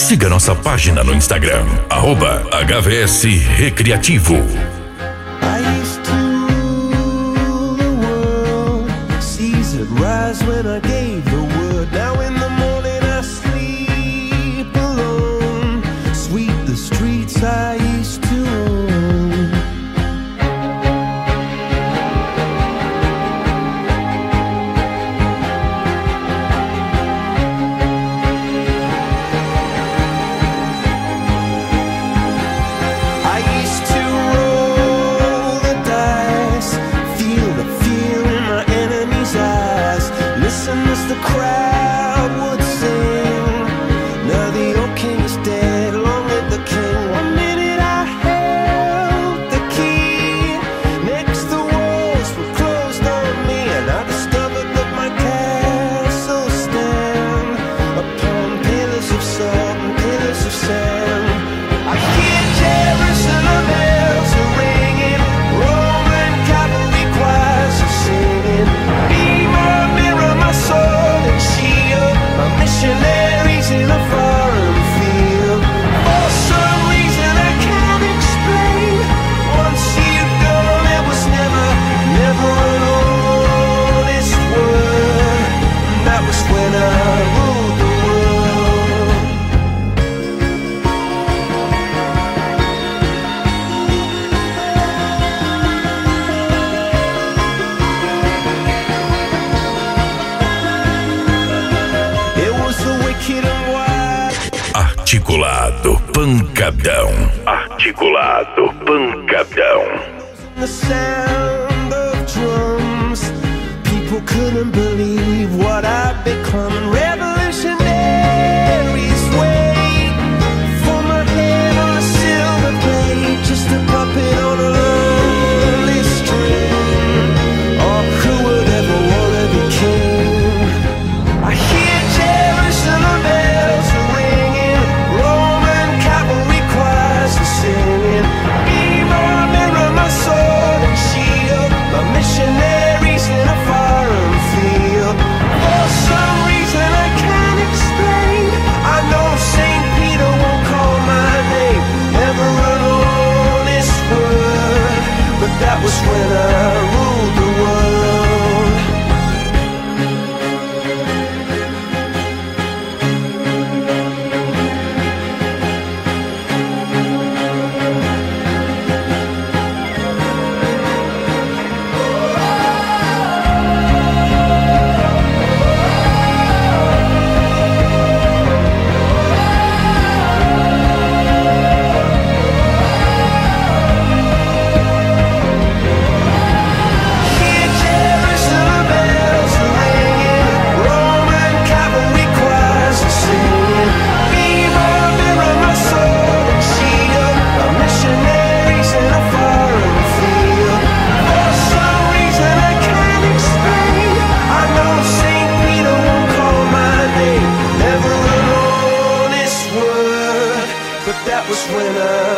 Siga nossa página no Instagram, @HVS Recreativo. I used to rule the world, seas would rise when I gave the word. Now in the morning I sleep alone, sweep the streets I used to own. I used to roll the dice, feel the fear in my enemy's eyes, listen as the crowd would sing. Now the old king is dead, long live the king. One minute I held the key, next the walls were closed on me, and I discovered that my castle stand upon pillars of salt and pillars of sand. I hear Jerusalem bells are ringing, Roman cavalry choirs are singing. Be my mirror, my sword and shield, my missionaries in a foreign field. For some reason I can't explain, once you've gone it was never, never an honest word. And that was when I ruled the world. It was the wicked and wild. Articulado Pancadão. Articulado Pancadão. The sound of drums, people couldn't believe what I'd become. Revolutionaries wait for my head on a silver plate, just a puppet on a lonely string. Oh, who would ever wanna be king? I hear Jerusalem bells are ringing, Roman cavalry choirs are singing. Be my mirror, my sword and shield, my missionaries in a foreign field. For some reason I can't explain, I know St. Peter won't call my name, never an honest word, but that was when I ruled the world. Hear Jerusalem bells are ringing, Roman cavalry choirs are singing. Be my mirror, my sword and shield, my missionaries in a foreign field. For some reason I can't explain, I know St. Peter won't call my name, never an honest word, but that was when I